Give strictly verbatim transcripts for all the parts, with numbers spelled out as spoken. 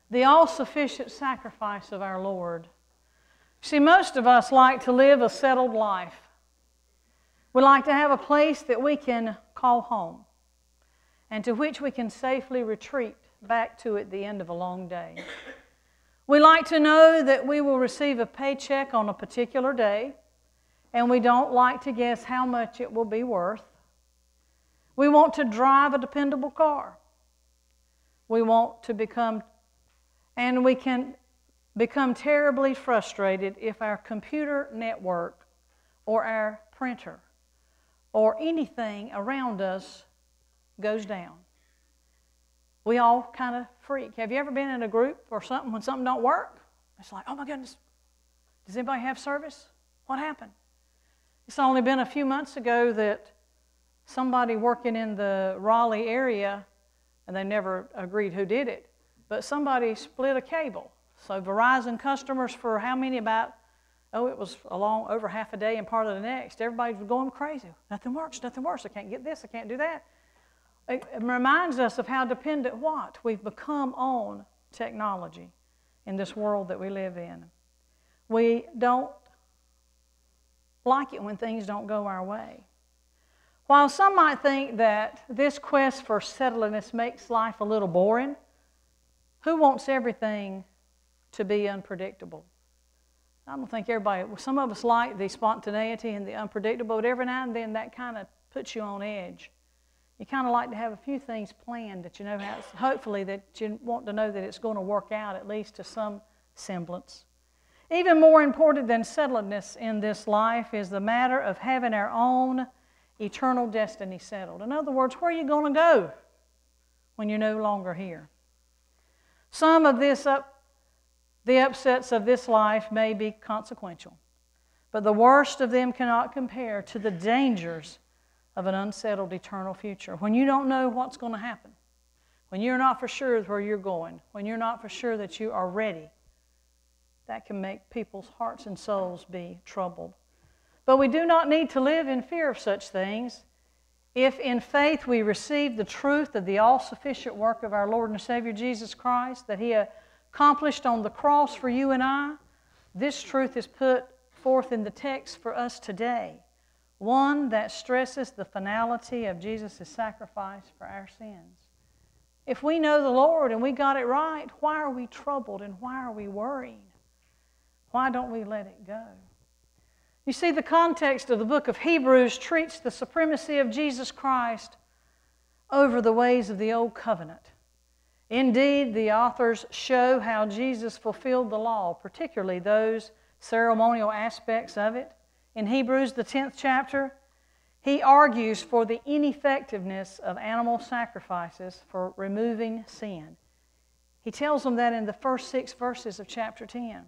the all-sufficient sacrifice of our Lord. See, most of us like to live a settled life. We like to have a place that we can call home and to which we can safely retreat back to at the end of a long day. We like to know that we will receive a paycheck on a particular day, and we don't like to guess how much it will be worth. We want to drive a dependable car. We want to become, and we can become terribly frustrated if our computer network or our printer or anything around us goes down. We all kind of freak. Have you ever been in a group or something when something don't work? It's like, oh my goodness, does anybody have service? What happened? It's only been a few months ago that somebody working in the Raleigh area, and they never agreed who did it, but somebody split a cable. So Verizon customers for how many? About, oh, it was along over half a day and part of the next. Everybody was going crazy. Nothing works, nothing works. I can't get this, I can't do that. It reminds us of how dependent what? We've become on technology in this world that we live in. We don't like it when things don't go our way. While some might think that this quest for settledness makes life a little boring, who wants everything to be unpredictable? I don't think everybody, some of us like the spontaneity and the unpredictable, but every now and then that kind of puts you on edge. You kind of like to have a few things planned that you know how, hopefully that you want to know that it's going to work out at least to some semblance. Even more important than settledness in this life is the matter of having our own eternal destiny settled. In other words, where are you going to go when you're no longer here? Some of this up, the upsets of this life may be consequential, but the worst of them cannot compare to the dangers of an unsettled eternal future. When you don't know what's going to happen, when you're not for sure where you're going, when you're not for sure that you are ready, that can make people's hearts and souls be troubled. But we do not need to live in fear of such things. If in faith we receive the truth of the all-sufficient work of our Lord and Savior Jesus Christ, that He accomplished on the cross for you and I, this truth is put forth in the text for us today. One that stresses the finality of Jesus' sacrifice for our sins. If we know the Lord and we got it right, why are we troubled and why are we worried? Why don't we let it go? You see, the context of the book of Hebrews treats the supremacy of Jesus Christ over the ways of the old covenant. Indeed, the authors show how Jesus fulfilled the law, particularly those ceremonial aspects of it. In Hebrews, the tenth chapter, he argues for the ineffectiveness of animal sacrifices for removing sin. He tells them that in the first six verses of chapter ten.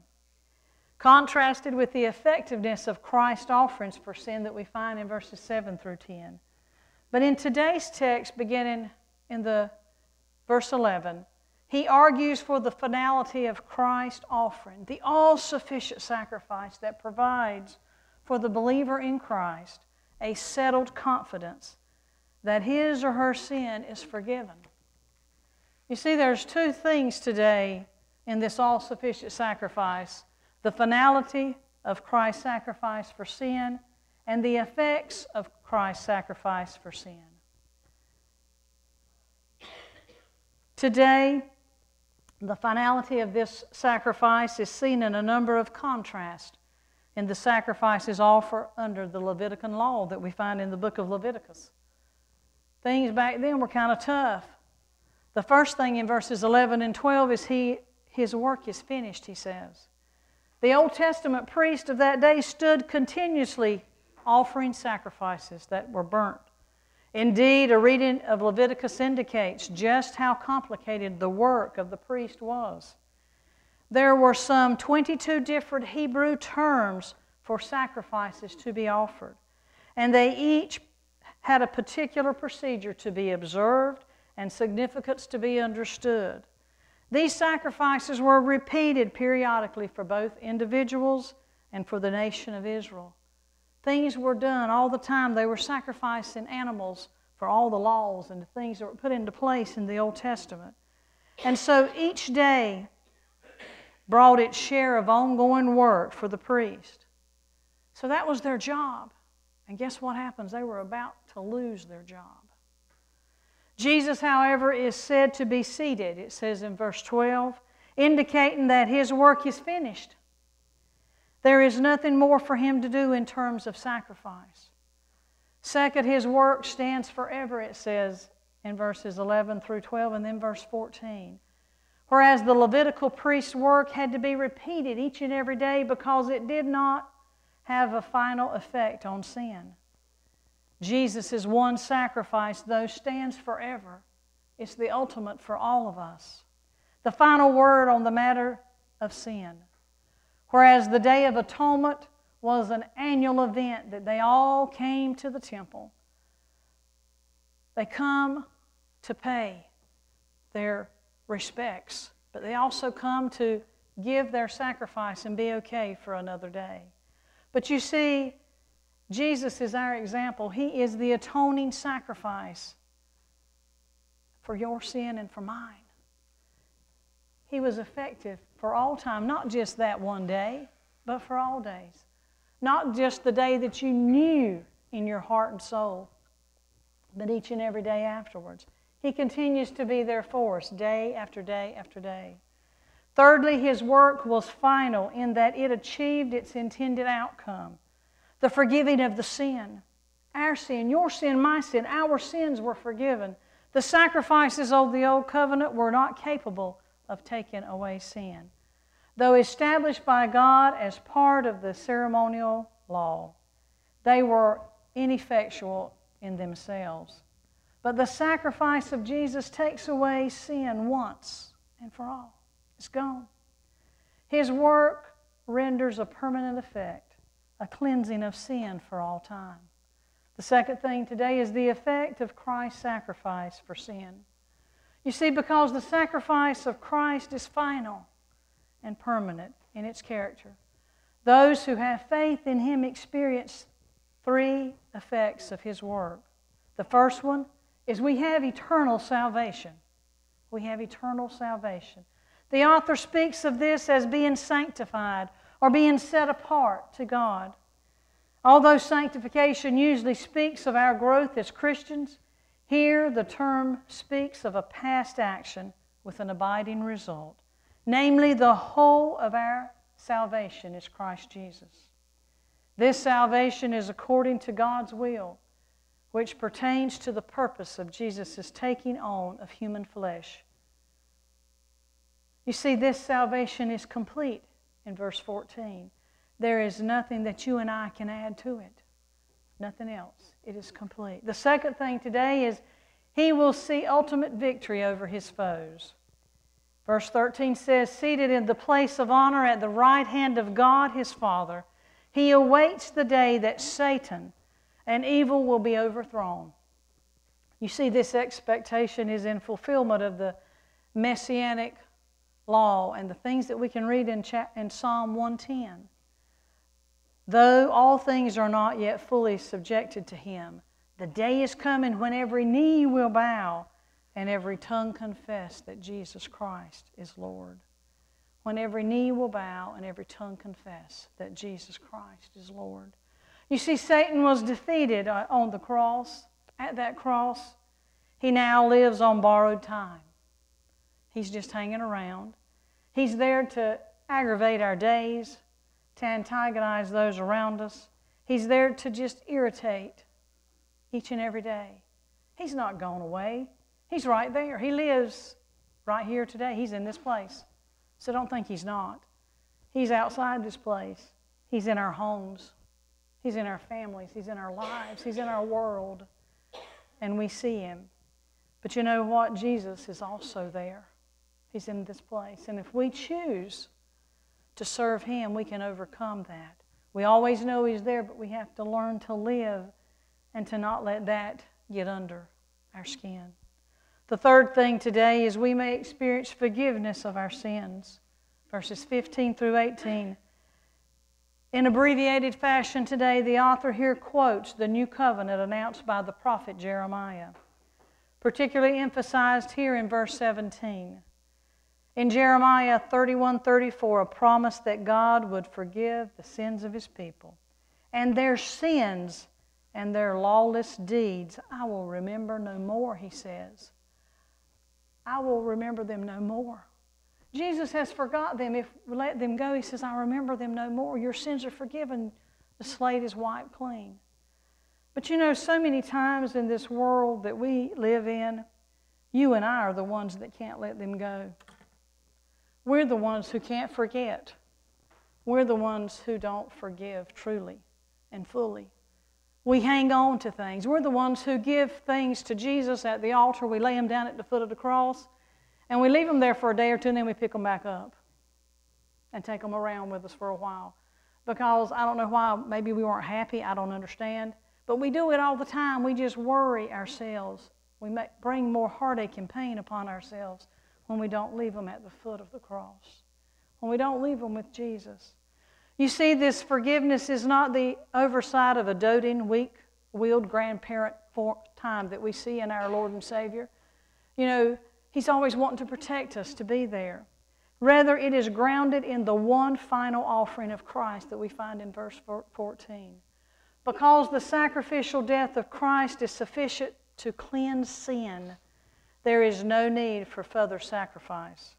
Contrasted with the effectiveness of Christ's offerings for sin that we find in verses seven through ten. But in today's text, beginning in the verse eleven, he argues for the finality of Christ's offering, the all-sufficient sacrifice that provides for the believer in Christ a settled confidence that his or her sin is forgiven. You see, there's two things today in this all-sufficient sacrifice: the finality of Christ's sacrifice for sin and the effects of Christ's sacrifice for sin. Today, the finality of this sacrifice is seen in a number of contrasts in the sacrifices offered under the Levitican law that we find in the book of Leviticus. Things back then were kind of tough. The first thing in verses eleven and twelve is he, his work is finished, he says. The Old Testament priest of that day stood continuously offering sacrifices that were burnt. Indeed, a reading of Leviticus indicates just how complicated the work of the priest was. There were some twenty-two different Hebrew terms for sacrifices to be offered, and they each had a particular procedure to be observed and significance to be understood. These sacrifices were repeated periodically for both individuals and for the nation of Israel. Things were done all the time. They were sacrificing animals for all the laws and the things that were put into place in the Old Testament. And so each day brought its share of ongoing work for the priest. So that was their job. And guess what happens? They were about to lose their job. Jesus, however, is said to be seated, it says in verse twelve, indicating that His work is finished. There is nothing more for Him to do in terms of sacrifice. Second, His work stands forever, it says in verses eleven through twelve, and then verse fourteen. Whereas the Levitical priest's work had to be repeated each and every day because it did not have a final effect on sin. Jesus' one sacrifice, though, stands forever. It's the ultimate for all of us. The final word on the matter of sin. Whereas the Day of Atonement was an annual event that they all came to the temple. They come to pay their respects, but they also come to give their sacrifice and be okay for another day. But you see, Jesus is our example. He is the atoning sacrifice for your sin and for mine. He was effective for all time, not just that one day, but for all days. Not just the day that you knew in your heart and soul, but each and every day afterwards. He continues to be there for us day after day after day. Thirdly, His work was final in that it achieved its intended outcome, the forgiving of the sin. Our sin, your sin, my sin, our sins were forgiven. The sacrifices of the Old Covenant were not capable of taking away sin, though established by God as part of the ceremonial law. They were ineffectual in themselves. But the sacrifice of Jesus takes away sin once and for all. It's gone. His work renders a permanent effect, a cleansing of sin for all time. The second thing today is the effect of Christ's sacrifice for sin. You see, because the sacrifice of Christ is final and permanent in its character, those who have faith in Him experience three effects of His work. The first one is we have eternal salvation. We have eternal salvation. The author speaks of this as being sanctified or being set apart to God. Although sanctification usually speaks of our growth as Christians, here the term speaks of a past action with an abiding result. Namely, the whole of our salvation is Christ Jesus. This salvation is according to God's will, which pertains to the purpose of Jesus' taking on of human flesh. You see, this salvation is complete in verse fourteen. There is nothing that you and I can add to it. Nothing else. It is complete. The second thing today is He will see ultimate victory over His foes. Verse thirteen says, seated in the place of honor at the right hand of God His Father, He awaits the day that Satan and evil will be overthrown. You see, this expectation is in fulfillment of the Messianic law and the things that we can read in, in Psalm one ten. Though all things are not yet fully subjected to Him, the day is coming when every knee will bow and every tongue confess that Jesus Christ is Lord. When every knee will bow and every tongue confess that Jesus Christ is Lord. You see, Satan was defeated on the cross, at that cross. He now lives on borrowed time. He's just hanging around. He's there to aggravate our days, to antagonize those around us. He's there to just irritate each and every day. He's not gone away. He's right there. He lives right here today. He's in this place. So don't think He's not. He's outside this place. He's in our homes. He's in our families. He's in our lives. He's in our world. And we see Him. But you know what? Jesus is also there. He's in this place. And if we choose to serve Him, we can overcome that. We always know He's there, but we have to learn to live and to not let that get under our skin. The third thing today is we may experience forgiveness of our sins. Verses fifteen through eighteen. In abbreviated fashion today, the author here quotes the new covenant announced by the prophet Jeremiah, particularly emphasized here in verse seventeen. In Jeremiah thirty-one thirty-four, a promise that God would forgive the sins of His people. And their sins and their lawless deeds I will remember no more, He says. I will remember them no more. Jesus has forgot them. If we let them go, He says, I remember them no more. Your sins are forgiven. The slate is wiped clean. But you know, so many times in this world that we live in, you and I are the ones that can't let them go. We're the ones who can't forget. We're the ones who don't forgive truly and fully. We hang on to things. We're the ones who give things to Jesus at the altar. We lay them down at the foot of the cross, and we leave them there for a day or two, and then we pick them back up and take them around with us for a while. Because I don't know why, maybe we weren't happy, I don't understand. But we do it all the time. We just worry ourselves. We make, bring more heartache and pain upon ourselves when we don't leave them at the foot of the cross, when we don't leave them with Jesus. You see, this forgiveness is not the oversight of a doting, weak-willed grandparent for time that we see in our Lord and Savior. You know, He's always wanting to protect us, to be there. Rather, it is grounded in the one final offering of Christ that we find in verse fourteen. Because the sacrificial death of Christ is sufficient to cleanse sin, there is no need for further sacrifice.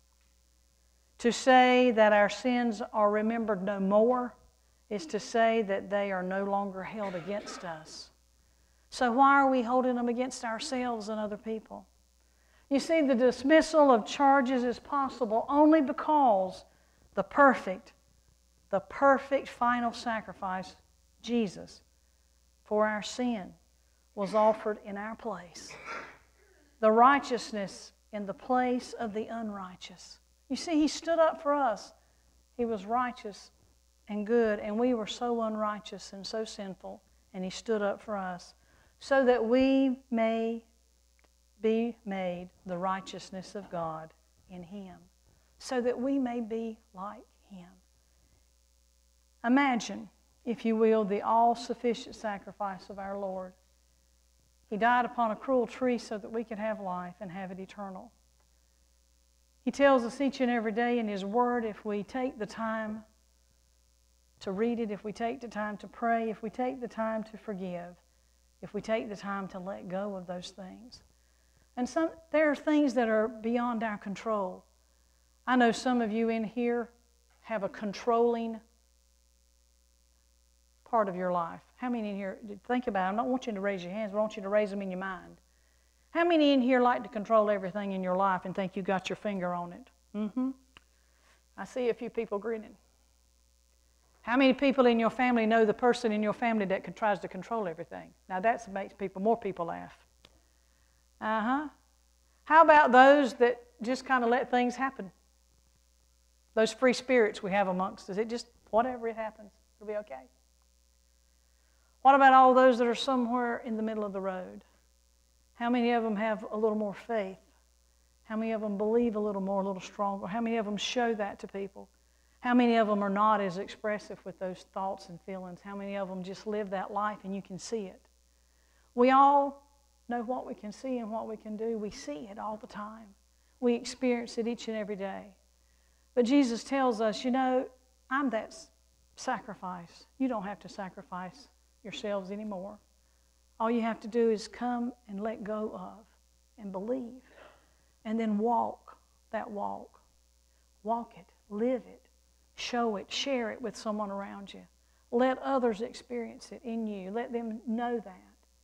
To say that our sins are remembered no more is to say that they are no longer held against us. So why are we holding them against ourselves and other people? You see, the dismissal of charges is possible only because the perfect, the perfect final sacrifice, Jesus, for our sin, was offered in our place. The righteousness in the place of the unrighteous. You see, He stood up for us. He was righteous and good, and we were so unrighteous and so sinful, and He stood up for us so that we may be made the righteousness of God in Him, so that we may be like Him. Imagine, if you will, the all-sufficient sacrifice of our Lord. He died upon a cruel tree so that we could have life and have it eternal. He tells us each and every day in His Word, if we take the time to read it, if we take the time to pray, if we take the time to forgive, if we take the time to let go of those things. And some, there are things that are beyond our control. I know some of you in here have a controlling part of your life. How many in here, think about it, I don't want you to raise your hands, but I want you to raise them in your mind. How many in here like to control everything in your life and think you got your finger on it? Mm-hmm. I see a few people grinning. How many people in your family know the person in your family that tries to control everything? Now that makes people, more people laugh. Uh-huh. How about those that just kind of let things happen? Those free spirits we have amongst us. It just, whatever it happens, it'll be okay. What about all those that are somewhere in the middle of the road? How many of them have a little more faith? How many of them believe a little more, a little stronger? How many of them show that to people? How many of them are not as expressive with those thoughts and feelings? How many of them just live that life and you can see it? We all know what we can see and what we can do. We see it all the time. We experience it each and every day. But Jesus tells us, you know, I'm that sacrifice. You don't have to sacrifice yourselves anymore. All you have to do is come and let go of and believe and then walk that walk. Walk it, live it, show it, share it with someone around you. Let others experience it in you. Let them know that.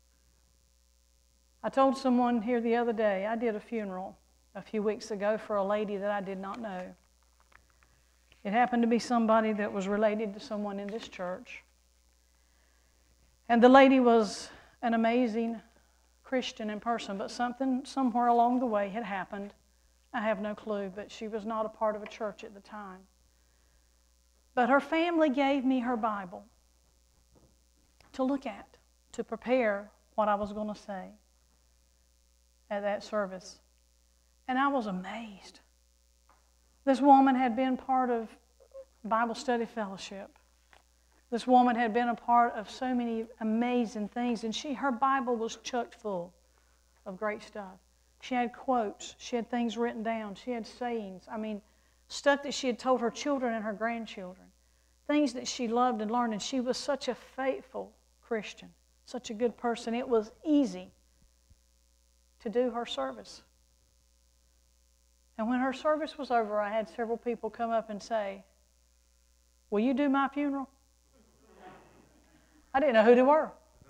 I told someone here the other day, I did a funeral a few weeks ago for a lady that I did not know. It happened to be somebody that was related to someone in this church. And the lady was an amazing Christian in person, but something somewhere along the way had happened. I have no clue, but she was not a part of a church at the time. But her family gave me her Bible to look at, to prepare what I was going to say at that service. And I was amazed. This woman had been part of Bible study fellowship. This woman had been a part of so many amazing things, and she, her Bible was chucked full of great stuff. She had quotes. She had things written down. She had sayings. I mean, stuff that she had told her children and her grandchildren. Things that she loved and learned. And she was such a faithful Christian, such a good person. It was easy to do her service. And when her service was over, I had several people come up and say, "Will you do my funeral?" I didn't know who they were.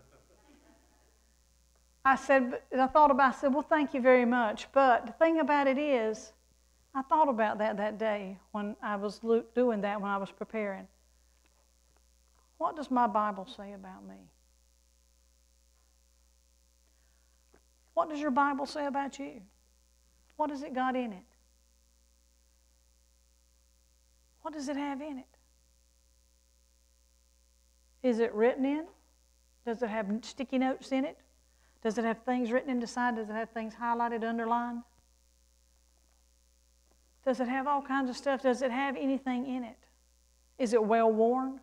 I said, I thought about it, I said, "Well, thank you very much." But the thing about it is, I thought about that that day when I was doing that, when I was preparing. What does my Bible say about me? What does your Bible say about you? What has it got in it? What does it have in it? Is it written in? Does it have sticky notes in it? Does it have things written in the side? Does it have things highlighted, underlined? Does it have all kinds of stuff? Does it have anything in it? Is it well worn?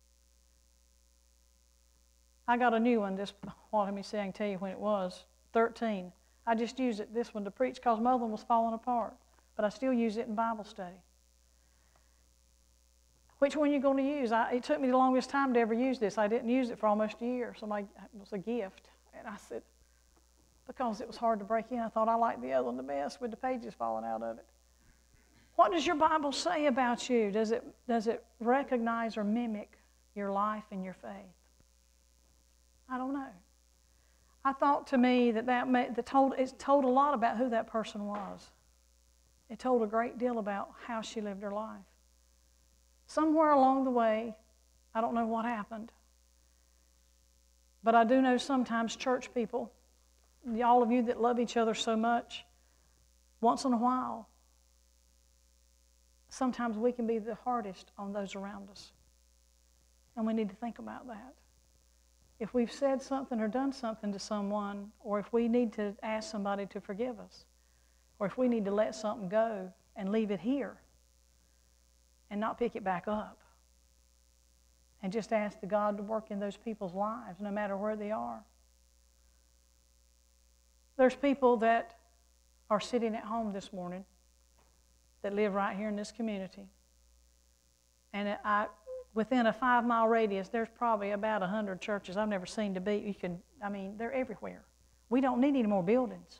I got a new one. This, well, let me see, I can tell you when it was. thirteen. I just used it, this one, to preach because my other one was falling apart. But I still use it in Bible study. Which one are you going to use? I, it took me the longest time to ever use this. I didn't use it for almost a year. Somebody, it was a gift. And I said, because it was hard to break in, I thought I liked the other one the best with the pages falling out of it. What does your Bible say about you? Does it, does it recognize or mimic your life and your faith? I don't know. I thought to me that, that made, the told, it told a lot about who that person was. It told a great deal about how she lived her life. Somewhere along the way, I don't know what happened, but I do know sometimes church people, all of you that love each other so much, once in a while, sometimes we can be the hardest on those around us. And we need to think about that. If we've said something or done something to someone, or if we need to ask somebody to forgive us, or if we need to let something go and leave it here and not pick it back up, and just ask the God to work in those people's lives, no matter where they are. There's people that are sitting at home this morning that live right here in this community. And I, within a five-mile radius, there's probably about a hundred churches I've never seen to be. You can, I mean, they're everywhere. We don't need any more buildings.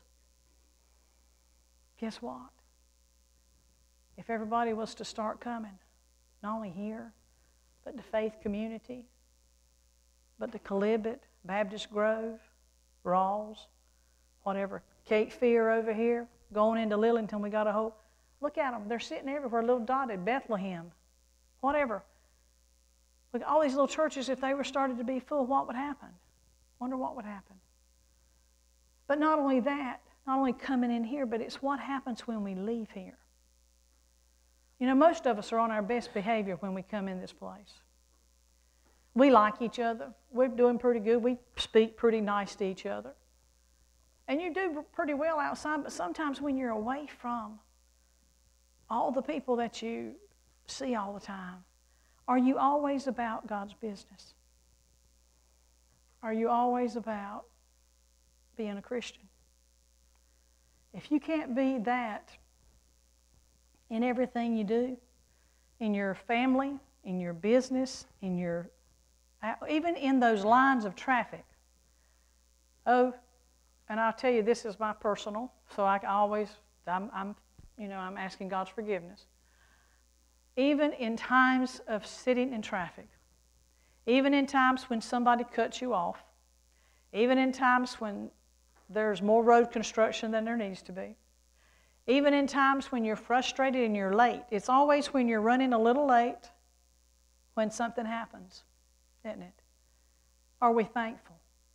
Guess what? If everybody was to start coming, not only here, but the Faith Community, but the Calibit, Baptist Grove, Rawls, whatever, Cape Fear over here, going into Lillington, we got a whole, look at them, they're sitting everywhere, little dotted, Bethlehem, whatever. Look, all these little churches, if they were started to be full, what would happen? Wonder what would happen. But not only that, not only coming in here, but it's what happens when we leave here. You know, most of us are on our best behavior when we come in this place. We like each other. We're doing pretty good. We speak pretty nice to each other. And you do pretty well outside, but sometimes when you're away from all the people that you see all the time, are you always about God's business? Are you always about being a Christian? If you can't be that in everything you do, in your family, in your business, in your, even in those lines of traffic. Oh, and I'll tell you, this is my personal, so I always, I'm, I'm, you know, I'm asking God's forgiveness. Even in times of sitting in traffic, even in times when somebody cuts you off, even in times when there's more road construction than there needs to be, even in times when you're frustrated and you're late, it's always when you're running a little late when something happens, isn't it? Are we thankful?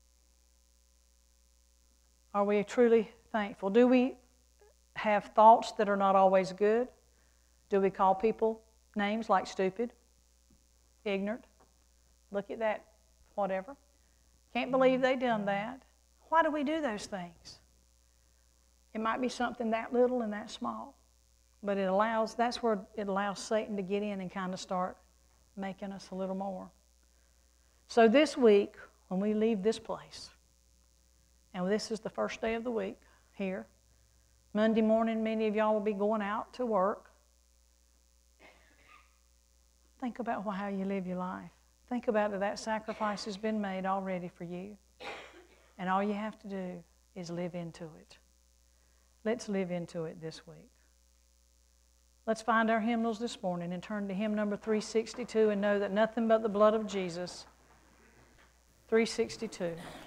Are we truly thankful? Do we have thoughts that are not always good? Do we call people names like stupid, ignorant? Look at that, whatever. Can't believe they done that. Why do we do those things? It might be something that little and that small, but it allows, that's where it allows Satan to get in and kind of start making us a little more. So this week, when we leave this place, and this is the first day of the week here, Monday morning, many of y'all will be going out to work. Think about how you live your life. Think about that that sacrifice has been made already for you. And all you have to do is live into it. Let's live into it this week. Let's find our hymnals this morning and turn to hymn number three sixty-two and know that nothing but the blood of Jesus. three sixty-two.